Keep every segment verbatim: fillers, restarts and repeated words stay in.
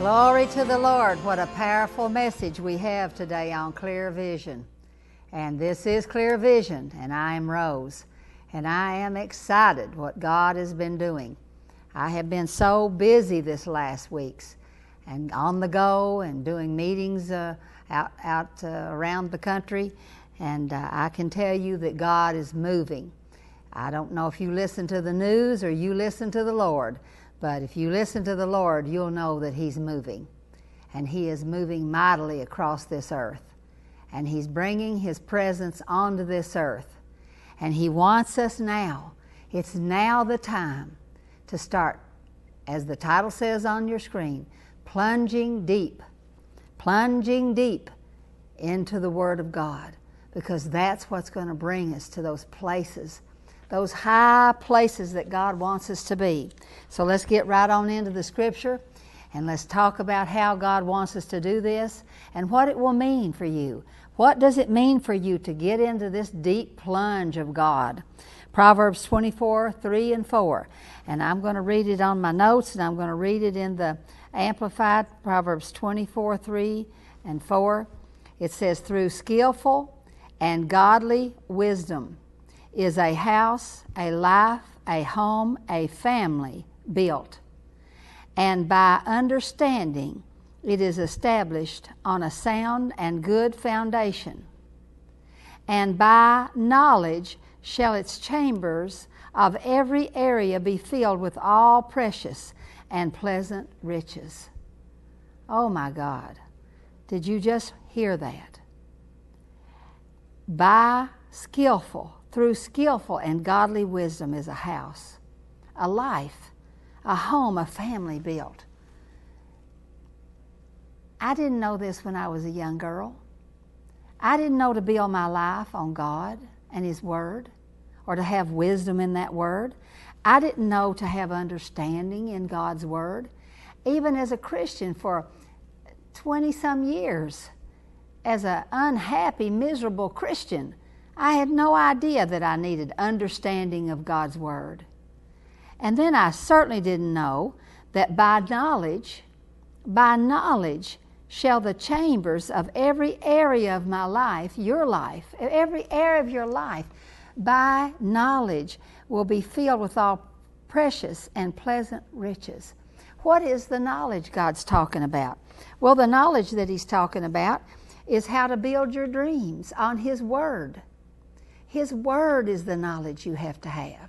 Glory to the Lord. What a powerful message we have today on Clear Vision. And this is Clear Vision, and I am Rose. And I am excited what God has been doing. I have been so busy this last weeks and on the go and doing meetings uh, out, out uh, around the country. And uh, I can tell you that God is moving. I don't know if you listen to the news or you listen to the Lord, but if you listen to the Lord, you'll know that He's moving. And He is moving mightily across this earth. And He's bringing His presence onto this earth. And He wants us now. It's now the time to start, as the title says on your screen, plunging deep, plunging deep into the Word of God. Because that's what's going to bring us to those places, those high places that God wants us to be. So let's get right on into the Scripture, and let's talk about how God wants us to do this and what it will mean for you. What does it mean for you to get into this deep plunge of God? Proverbs twenty-four, three and four. And I'm going to read it on my notes, and I'm going to read it in the Amplified, Proverbs twenty-four, three and four. It says, through skillful and godly wisdom is a house, a life, a home, a family built. And by understanding, it is established on a sound and good foundation. And by knowledge shall its chambers of every area be filled with all precious and pleasant riches. Oh my God, did you just hear that? By skillful, through skillful and godly wisdom is a house, a life, a home, a family built. I didn't know this when I was a young girl. I didn't know to build my life on God and His Word, or to have wisdom in that Word. I didn't know to have understanding in God's Word. Even as a Christian for twenty-some years, as an unhappy, miserable Christian, I had no idea that I needed understanding of God's Word. And then I certainly didn't know that by knowledge, by knowledge shall the chambers of every area of my life, your life, every area of your life, by knowledge will be filled with all precious and pleasant riches. What is the knowledge God's talking about? Well, the knowledge that He's talking about is how to build your dreams on His Word. His Word is the knowledge you have to have.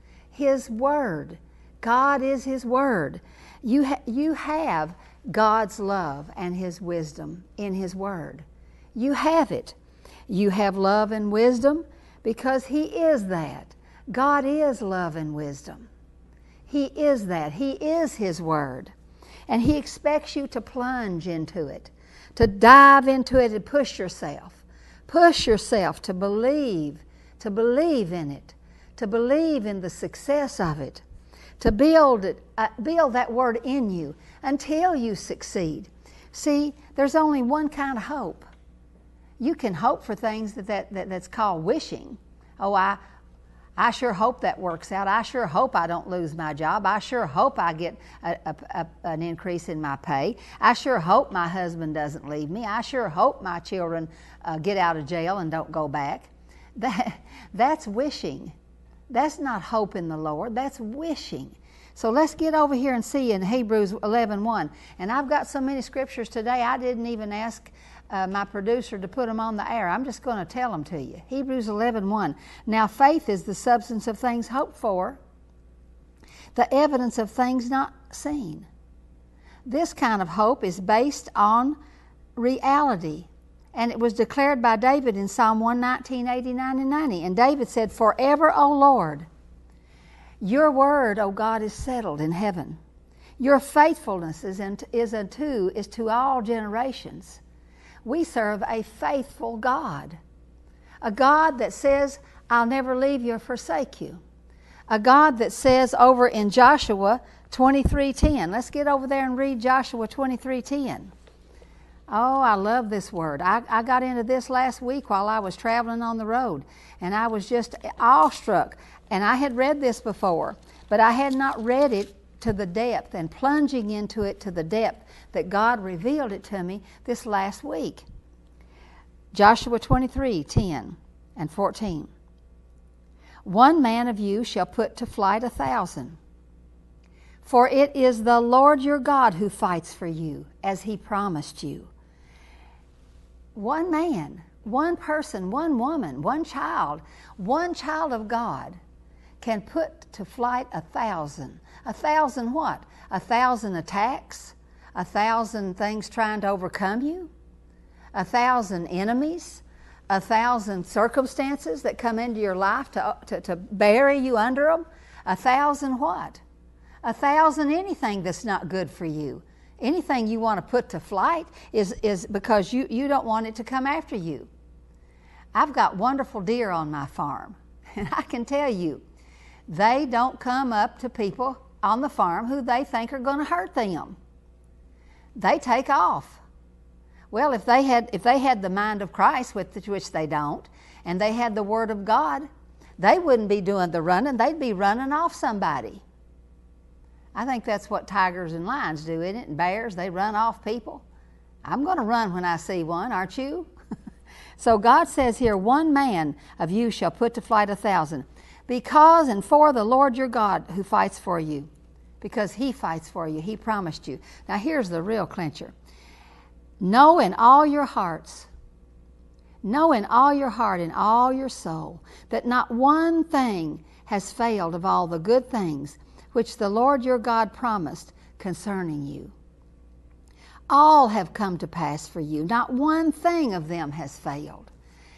His Word. God is His Word. You, ha- you have God's love and His wisdom in His Word. You have it. You have love and wisdom because He is that. God is love and wisdom. He is that. He is His Word. And He expects you to plunge into it, to dive into it and push yourself. Push yourself to believe, to believe in it, to believe in the success of it, to build it, uh, build that Word in you until you succeed. See, there's only one kind of hope. You can hope for things that, that, that that's called wishing. Oh, I, I sure hope that works out. I sure hope I don't lose my job. I sure hope I get a, a, a, an increase in my pay. I sure hope my husband doesn't leave me. I sure hope my children uh, get out of jail and don't go back. That, that's wishing. That's not hope in the Lord. That's wishing. So let's get over here and see in Hebrews eleven one. And I've got so many scriptures today, I didn't even ask Uh, my producer to put them on the air. I'm just going to tell them to you. Hebrews eleven one. Now faith is the substance of things hoped for, the evidence of things not seen. This kind of hope is based on reality. And it was declared by David in Psalm one nineteen, eighty-nine and ninety. And David said, forever, O Lord, your word, O God, is settled in heaven. Your faithfulness is, in, is unto is to all generations. We serve a faithful God, a God that says, I'll never leave you or forsake you, a God that says over in Joshua twenty-three ten. Let's get over there and read Joshua twenty-three ten. Oh, I love this word. I, I got into this last week while I was traveling on the road, and I was just awestruck. And I had read this before, but I had not read it to the depth and plunging into it to the depth that God revealed it to me this last week. Joshua twenty-three, ten and fourteen. One man of you shall put to flight a thousand. For it is the Lord your God who fights for you, as he promised you. One man, one person, one woman, one child, one child of God can put to flight a thousand. A thousand what? A thousand attacks? A thousand things trying to overcome you? A thousand enemies? A thousand circumstances that come into your life to, to, to bury you under them? A thousand what? A thousand anything that's not good for you. Anything you want to put to flight is, is because you, you don't want it to come after you. I've got wonderful deer on my farm, and I can tell you, they don't come up to people on the farm who they think are going to hurt them. They take off. Well, if they had if they had the mind of Christ, with which they don't, and they had the Word of God, they wouldn't be doing the running. They'd be running off somebody. I think that's what tigers and lions do, isn't it? And bears, they run off people. I'm going to run when I see one, aren't you? So God says here, one man of you shall put to flight a thousand, because and for the Lord your God who fights for you, because he fights for you. He promised you. Now here's the real clincher. Know in all your hearts, know in all your heart and all your soul that not one thing has failed of all the good things which the Lord your God promised concerning you. All have come to pass for you. Not one thing of them has failed.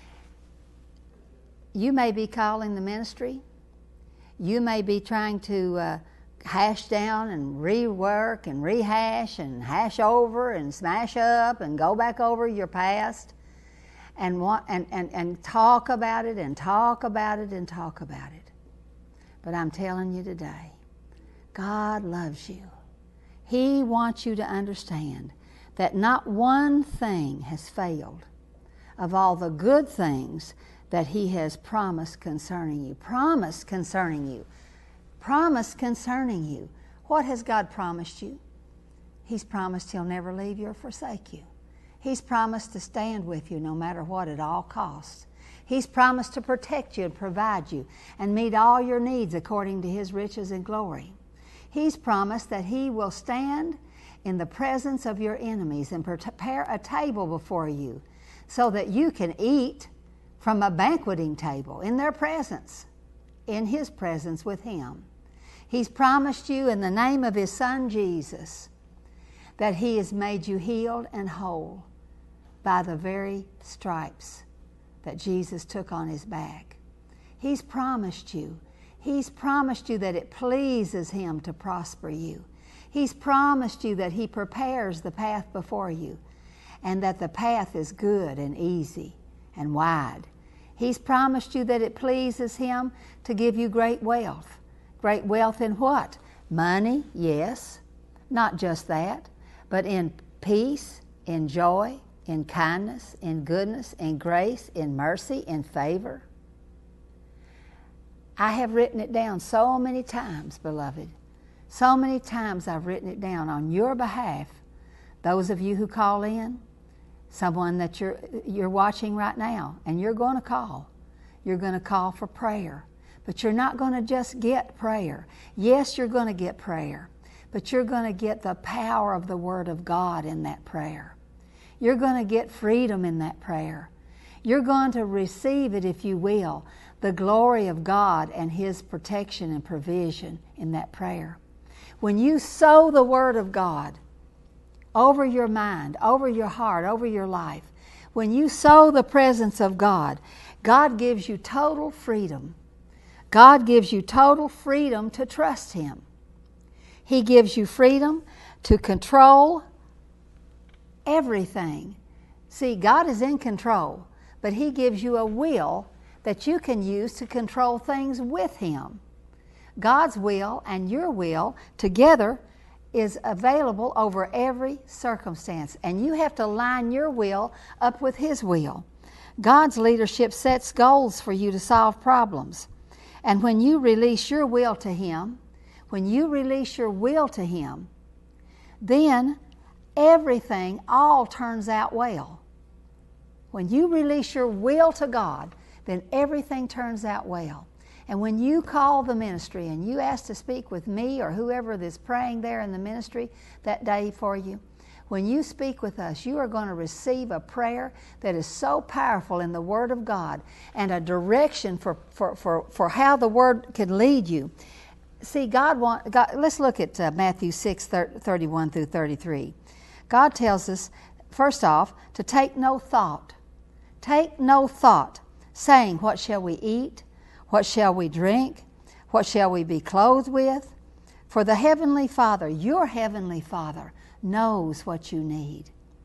You may be calling the ministry. You may be trying to uh, hash down and rework and rehash and hash over and smash up and go back over your past and, want, and, and, and talk about it and talk about it and talk about it. But I'm telling you today, God loves you. He wants you to understand that not one thing has failed of all the good things that he has promised concerning you. Promised concerning you. Promised concerning you. What has God promised you? He's promised he'll never leave you or forsake you. He's promised to stand with you no matter what at all costs. He's promised to protect you and provide you and meet all your needs according to his riches and glory. He's promised that he will stand in the presence of your enemies and prepare a table before you so that you can eat from a banqueting table in their presence, in his presence with him. He's promised you in the name of his Son Jesus that he has made you healed and whole by the very stripes that Jesus took on his back. He's promised you. He's promised you that it pleases him to prosper you. He's promised you that he prepares the path before you and that the path is good and easy and wide. He's promised you that it pleases him to give you great wealth. Great wealth in what? Money, yes. Not just that, but in peace, in joy, in kindness, in goodness, in grace, in mercy, in favor. I have written it down so many times, beloved. So many times I've written it down on your behalf. Those of you who call in, someone that you're, you're watching right now, and you're going to call. You're going to call for prayer. But you're not going to just get prayer. Yes, you're going to get prayer, but you're going to get the power of the Word of God in that prayer. You're going to get freedom in that prayer. You're going to receive it, if you will, the glory of God and his protection and provision in that prayer. When you sow the Word of God over your mind, over your heart, over your life, when you sow the presence of God, God gives you total freedom. God gives you total freedom to trust him. He gives you freedom to control everything. See, God is in control, but he gives you a will that you can use to control things with him. God's will and your will together is available over every circumstance, and you have to line your will up with his will. God's leadership sets goals for you to solve problems, and when you release your will to him, when you release your will to Him, then everything all turns out well. When you release your will to God, then everything turns out well. And when you call the ministry and you ask to speak with me or whoever is praying there in the ministry that day for you, when you speak with us, you are going to receive a prayer that is so powerful in the Word of God and a direction for, for, for, for how the Word can lead you. See, God want, God, let's look at uh, Matthew six, thirty-one through thirty-three. God tells us, first off, to take no thought. Take no thought, saying, what shall we eat? What shall we drink? What shall we be clothed with? For the Heavenly Father, your Heavenly Father, knows what you need.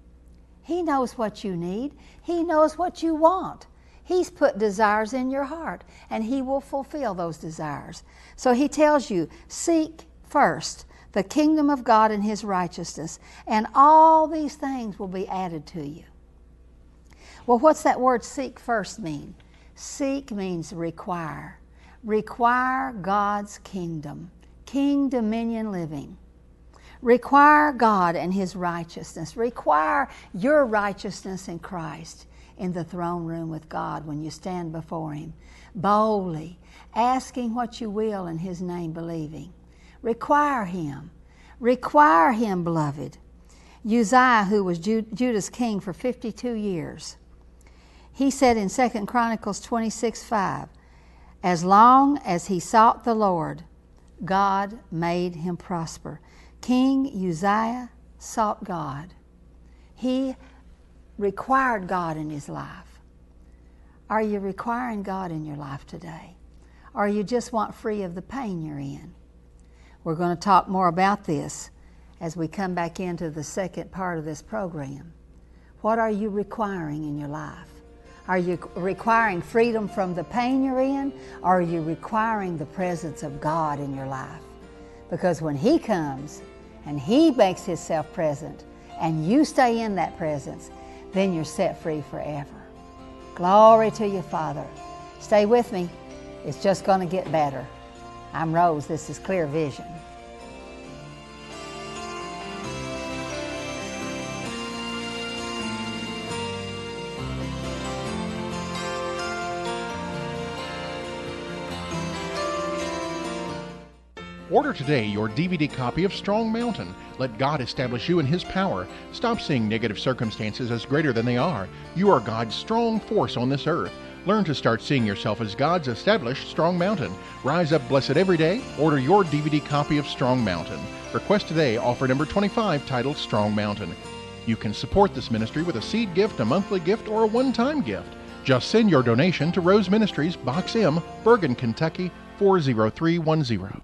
He knows what you need. He knows what you want. He's put desires in your heart, and He will fulfill those desires. So He tells you, seek first the kingdom of God and His righteousness, and all these things will be added to you. Well, what's that word seek first mean? Seek means require. Require God's kingdom. King dominion living. Require God and His righteousness. Require your righteousness in Christ in the throne room with God when you stand before Him, boldly, asking what you will in His name, believing. Require Him. Require Him, beloved. Uzziah, who was Judah's king for fifty-two years, he said in Second Chronicles twenty-six five, as long as he sought the Lord, God made him prosper. King Uzziah sought God. He required God in his life. Are you requiring God in your life today? Or you just want free of the pain you're in? We're going to talk more about this as we come back into the second part of this program. What are you requiring in your life? Are you requiring freedom from the pain you're in, or are you requiring the presence of God in your life? Because when He comes and He makes Himself present and you stay in that presence, then you're set free forever. Glory to you, Father. Stay with me. It's just going to get better. I'm Rose. This is Clear Vision. Order today your D V D copy of Strong Mountain. Let God establish you in His power. Stop seeing negative circumstances as greater than they are. You are God's strong force on this earth. Learn to start seeing yourself as God's established Strong Mountain. Rise up blessed every day. Order your D V D copy of Strong Mountain. Request today offer number twenty-five titled Strong Mountain. You can support this ministry with a seed gift, a monthly gift, or a one-time gift. Just send your donation to Rose Ministries, Box M, Bergen, Kentucky four zero three one zero.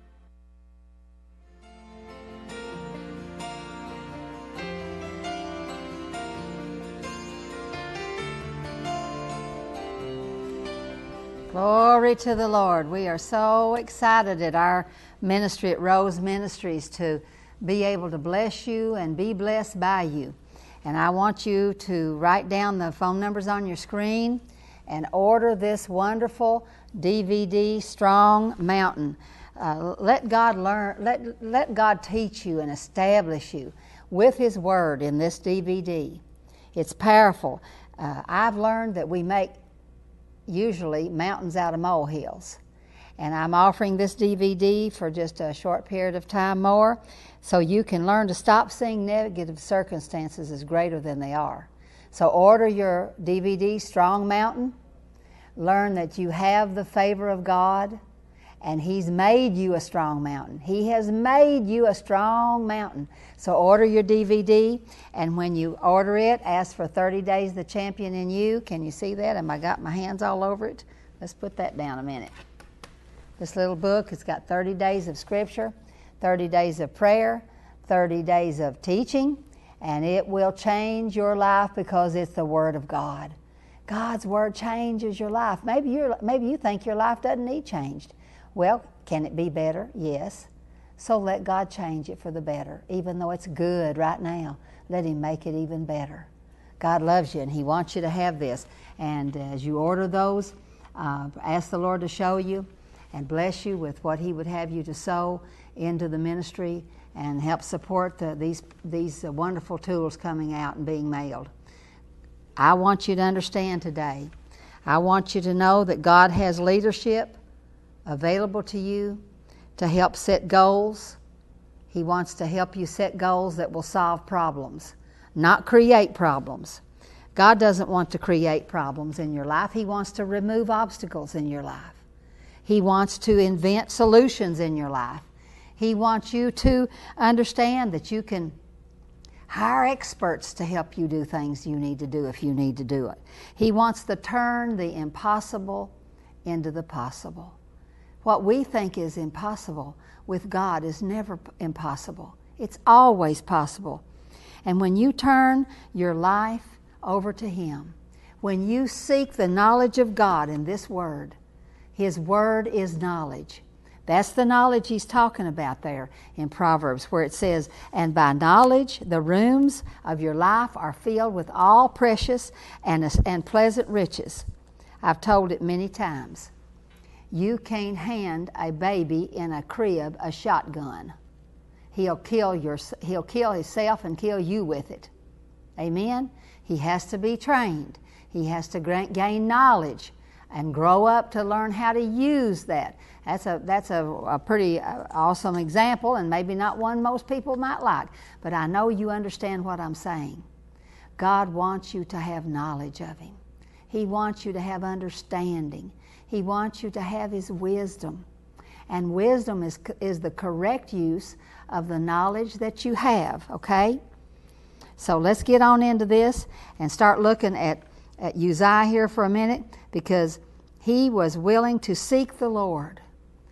Glory to the Lord. We are so excited at our ministry at Rose Ministries to be able to bless you and be blessed by you. And I want you to write down the phone numbers on your screen and order this wonderful D V D, Strong Mountain. Uh, let God learn, let, let God teach you and establish you with His Word in this D V D. It's powerful. Uh, I've learned that we make usually mountains out of molehills. And I'm offering this D V D for just a short period of time more so you can learn to stop seeing negative circumstances as greater than they are. So order your D V D, Strong Mountain. Learn that you have the favor of God and He's made you a strong mountain. He has made you a strong mountain. So order your D V D, and when you order it, ask for thirty days the champion in you. Can you see that? Have I got my hands all over it? Let's put that down a minute. This little book, it's got thirty days of scripture, thirty days of prayer, thirty days of teaching, and it will change your life because it's the Word of God. God's Word changes your life. Maybe you're, maybe you think your life doesn't need changed. Well, can it be better? Yes. So let God change it for the better. Even though it's good right now, let Him make it even better. God loves you and He wants you to have this. And as you order those, uh, ask the Lord to show you. and bless you with what He would have you to sow into the ministry and help support the, these, these uh, wonderful tools coming out and being mailed. I want you to understand today, I want you to know that God has leadership available to you to help set goals. He wants to help you set goals that will solve problems, not create problems. God doesn't want to create problems in your life. He wants to remove obstacles in your life. He wants to invent solutions in your life. He wants you to understand that you can hire experts to help you do things you need to do if you need to do it. He wants to turn the impossible into the possible. What we think is impossible with God is never impossible. It's always possible. And when you turn your life over to Him, when you seek the knowledge of God in this Word, His Word is knowledge. That's the knowledge He's talking about there in Proverbs, where it says, "And by knowledge the rooms of your life are filled with all precious and, and pleasant riches." I've told it many times. You can't hand a baby in a crib a shotgun. He'll kill your, he'll kill himself and kill you with it. Amen? He has to be trained. He has to gain knowledge and grow up to learn how to use that. That's a that's a, a pretty awesome example, and maybe not one most people might like, but I know you understand what I'm saying. God wants you to have knowledge of Him. He wants you to have understanding. He wants you to have His wisdom. And wisdom is, is the correct use of the knowledge that you have, okay? So let's get on into this and start looking at, at Uzziah here for a minute, because he was willing to seek the Lord,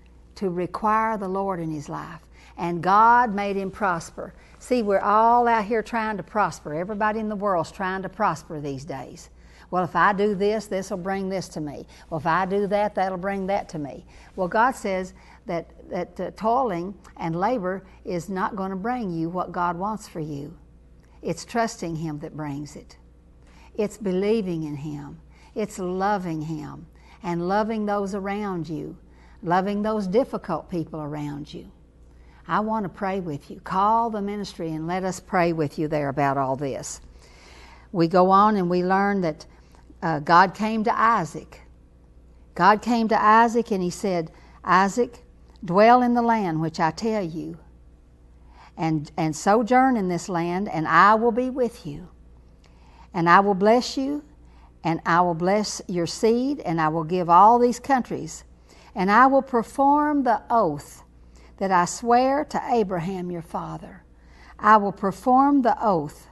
to require the Lord in his life. And God made him prosper. See, we're all out here trying to prosper. Everybody in the world's trying to prosper these days. Well, if I do this, this will bring this to me. Well, if I do that, that'll bring that to me. Well, God says that, that uh, toiling and labor is not going to bring you what God wants for you. It's trusting Him that brings it. It's believing in Him. It's loving Him and loving those around you, loving those difficult people around you. I want to pray with you. Call the ministry and let us pray with you there about all this. We go on and we learn that uh, God came to Isaac. God came to Isaac and He said, "Isaac, dwell in the land which I tell you, and, and sojourn in this land, and I will be with you. And I will bless you, and I will bless your seed, and I will give all these countries, and I will perform the oath that I swear to Abraham your father." I will perform the oath.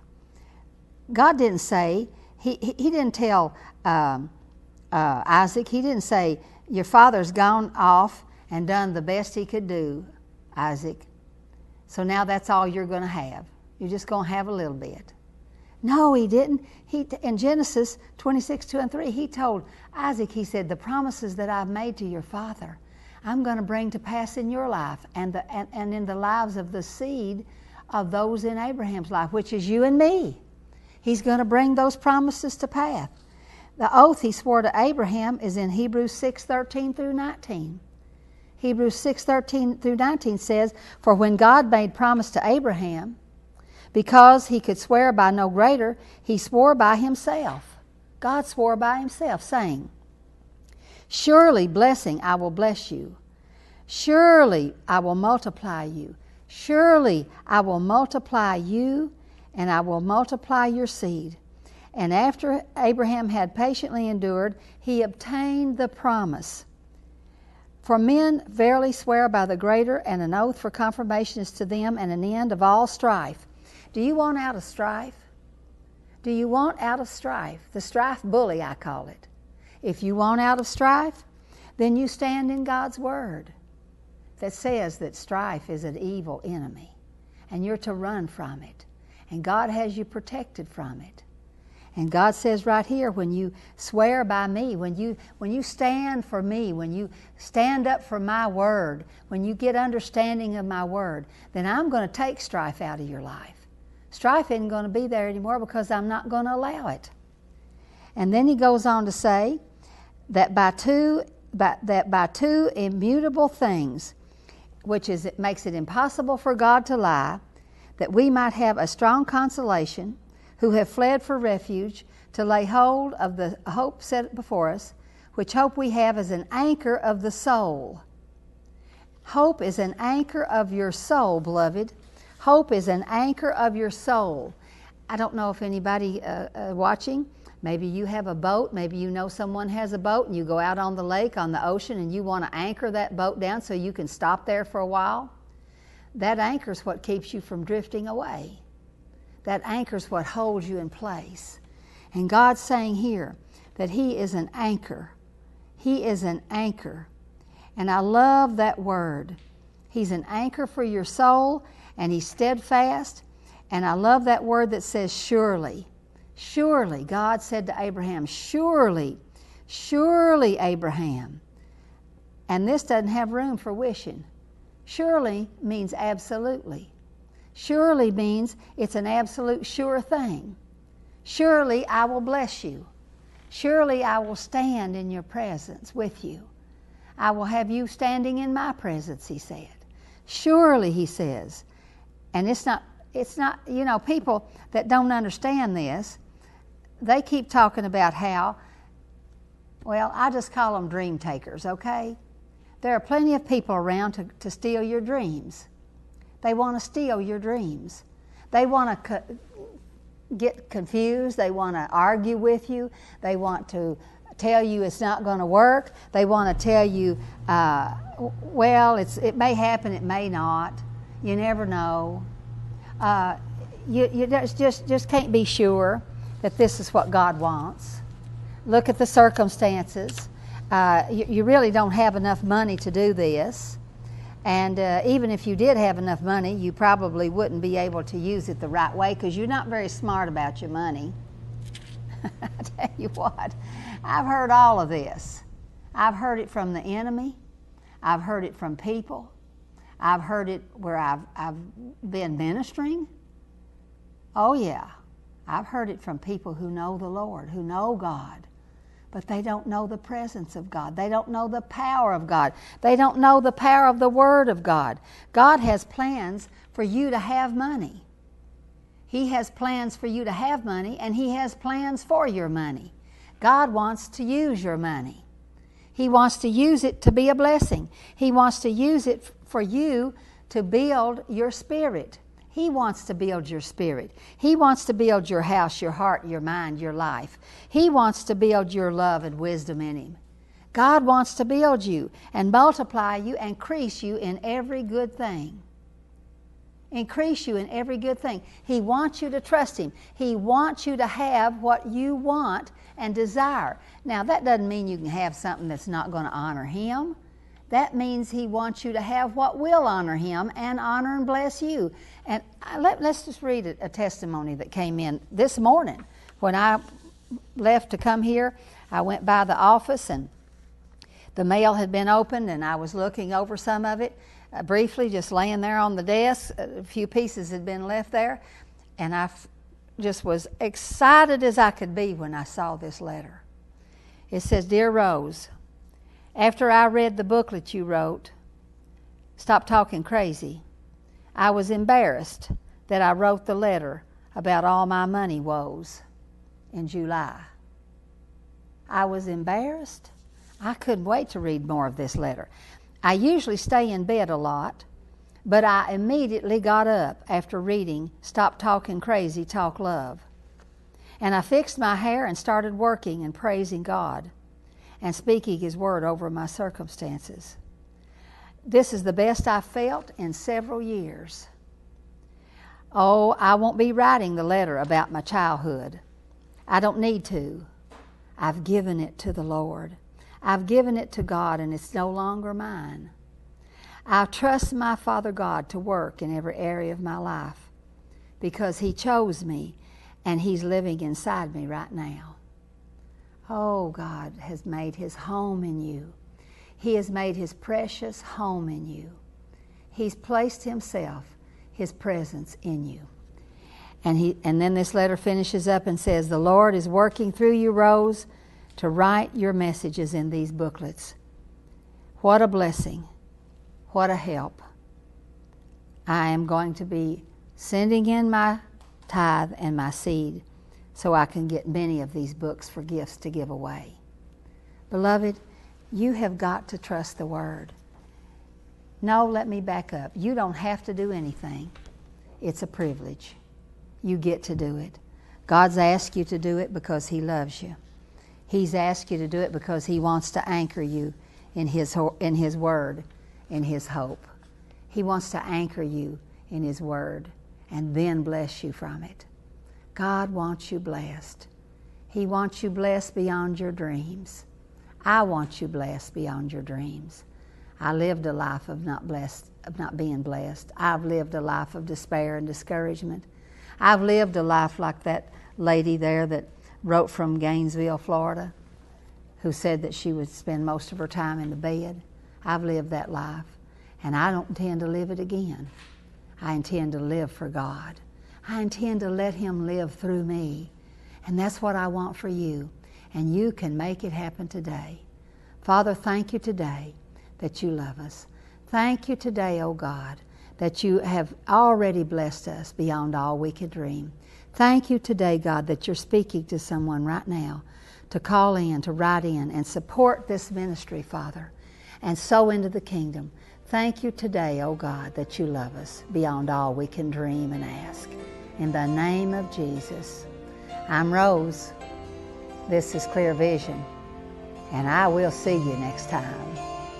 God didn't say, He, he, he didn't tell um, uh, Isaac, He didn't say, "Your father's gone off and done the best he could do, Isaac. So now that's all you're going to have. You're just going to have a little bit." No, He didn't. He, in Genesis twenty-six, two and three, He told Isaac, He said, "The promises that I've made to your father, I'm going to bring to pass in your life and, the, and, and in the lives of the seed of those in Abraham's life, which is you and me." He's going to bring those promises to pass. The oath He swore to Abraham is in Hebrews six, thirteen through nineteen. Hebrews six, thirteen through nineteen says, "For when God made promise to Abraham, because He could swear by no greater, He swore by Himself." God swore by Himself, saying, "Surely blessing I will bless you. Surely I will multiply you. Surely I will multiply you, and I will multiply your seed." And after Abraham had patiently endured, he obtained the promise. For men verily swear by the greater, and an oath for confirmation is to them and an end of all strife. Do you want out of strife? Do you want out of strife? The strife bully, I call it. If you want out of strife, then you stand in God's Word that says that strife is an evil enemy, and you're to run from it. And God has you protected from it. And God says right here, when you swear by me, when you when you stand for me, when you stand up for my word, when you get understanding of my word, then I'm going to take strife out of your life. Strife isn't going to be there anymore because I'm not going to allow it. And then He goes on to say that by two by, that by two immutable things, which is it makes it impossible for God to lie, that we might have a strong consolation, who have fled for refuge, to lay hold of the hope set before us, which hope we have as an anchor of the soul. Hope is an anchor of your soul, beloved. Hope is an anchor of your soul. I don't know if anybody uh, uh, watching, maybe you have a boat, maybe you know someone has a boat, and you go out on the lake, on the ocean, and you want to anchor that boat down so you can stop there for a while. That anchor is what keeps you from drifting away. That anchor is what holds you in place. And God's saying here that He is an anchor. He is an anchor. And I love that word. He's an anchor for your soul, and He's steadfast. And I love that word that says surely. Surely, God said to Abraham, surely, surely, Abraham. And this doesn't have room for wishing. Surely means absolutely. Surely means it's an absolute sure thing. Surely I will bless you. Surely I will stand in your presence with you. I will have you standing in my presence, He said. Surely, He says. And it's not, it's not, you know, people that don't understand this, they keep talking about how, well, I just call them dream takers, okay? There are plenty of people around to, to steal your dreams. They want to steal your dreams. They want to co- get confused. They want to argue with you. They want to tell you it's not going to work. They want to tell you, uh, well, it's, it may happen, it may not. You never know. Uh, you you just, just can't be sure that this is what God wants. Look at the circumstances. Uh, you, you really don't have enough money to do this. And uh, even if you did have enough money, you probably wouldn't be able to use it the right way because you're not very smart about your money. I tell you what, I've heard all of this. I've heard it from the enemy. I've heard it from people. I've heard it where I've, I've been ministering. Oh yeah, I've heard it from people who know the Lord, who know God, but they don't know the presence of God. They don't know the power of God. They don't know the power of the Word of God. God has plans for you to have money. He has plans for you to have money, and He has plans for your money. God wants to use your money. He wants to use it to be a blessing. He wants to use it for you to build your spirit. He wants to build your spirit. He wants to build your house, your heart, your mind, your life. He wants to build your love and wisdom in Him. God wants to build you and multiply you and increase you in every good thing. Increase you in every good thing. He wants you to trust Him. He wants you to have what you want and desire. Now, that doesn't mean you can have something that's not going to honor Him. That means He wants you to have what will honor Him and honor and bless you. And I, let, let's just read a, a testimony that came in this morning. When I left to come here, I went by the office and the mail had been opened, and I was looking over some of it uh, briefly, just laying there on the desk. A few pieces had been left there, and I f- just was excited as I could be when I saw this letter. It says, "Dear Rose, after I read the booklet you wrote, Stop Talking Crazy, I was embarrassed that I wrote the letter about all my money woes in July. I was embarrassed. I couldn't wait to read more of this letter. I usually stay in bed a lot, but I immediately got up after reading Stop Talking Crazy, Talk Love. And I fixed my hair and started working and praising God and speaking His word over my circumstances. This is the best I've felt in several years. Oh, I won't be writing the letter about my childhood. I don't need to. I've given it to the Lord. I've given it to God, and it's no longer mine. I trust my Father God to work in every area of my life because He chose me, and He's living inside me right now. Oh, God has made His home in you. He has made His precious home in you. He's placed Himself, His presence in you. And he, and then this letter finishes up and says, "The Lord is working through you, Rose, to write your messages in these booklets. What a blessing. What a help. I am going to be sending in my tithe and my seed so I can get many of these books for gifts to give away. Beloved, you have got to trust the Word. No, let me back up. You don't have to do anything. It's a privilege. You get to do it. God's asked you to do it because He loves you. He's asked you to do it because He wants to anchor you in His, in His Word, in His hope. He wants to anchor you in His Word and then bless you from it. God wants you blessed. He wants you blessed beyond your dreams. I want you blessed beyond your dreams. I lived a life of not blessed, of not being blessed. I've lived a life of despair and discouragement. I've lived a life like that lady there that wrote from Gainesville, Florida, who said that she would spend most of her time in the bed. I've lived that life, and I don't intend to live it again. I intend to live for God. I intend to let Him live through me, and that's what I want for you, and you can make it happen today. Father, thank you today that you love us. Thank you today, oh God, that you have already blessed us beyond all we could dream. Thank you today, God, that you're speaking to someone right now to call in, to write in, and support this ministry, Father, and sow into the kingdom. Thank you today, oh God, that you love us beyond all we can dream and ask. In the name of Jesus, I'm Rose. This is Clear Vision, and I will see you next time.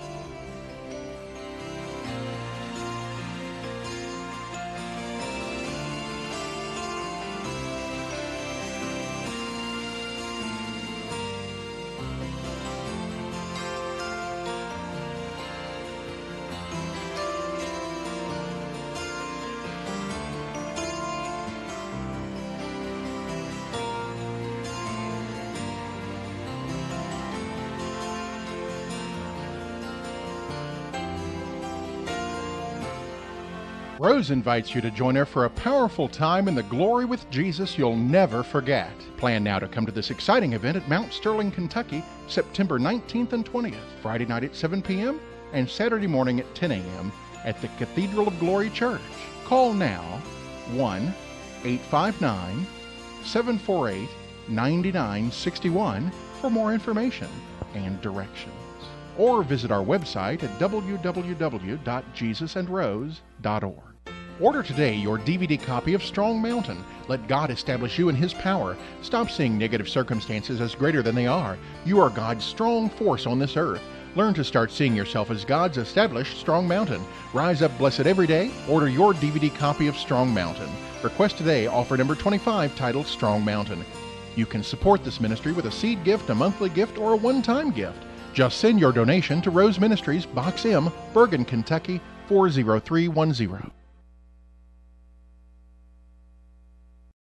Rose invites you to join her for a powerful time in the glory with Jesus you'll never forget. Plan now to come to this exciting event at Mount Sterling, Kentucky, September nineteenth and twentieth, Friday night at seven p.m. and Saturday morning at ten a.m. at the Cathedral of Glory Church. Call now one eight five nine, seven four eight, nine nine six one for more information and directions. Or visit our website at w w w dot jesus and rose dot org. Order today your D V D copy of Strong Mountain. Let God establish you in His power. Stop seeing negative circumstances as greater than they are. You are God's strong force on this earth. Learn to start seeing yourself as God's established Strong Mountain. Rise up blessed every day. Order your D V D copy of Strong Mountain. Request today offer number twenty-five titled Strong Mountain. You can support this ministry with a seed gift, a monthly gift, or a one-time gift. Just send your donation to Rose Ministries, Box M, Bergen, Kentucky four zero three one zero.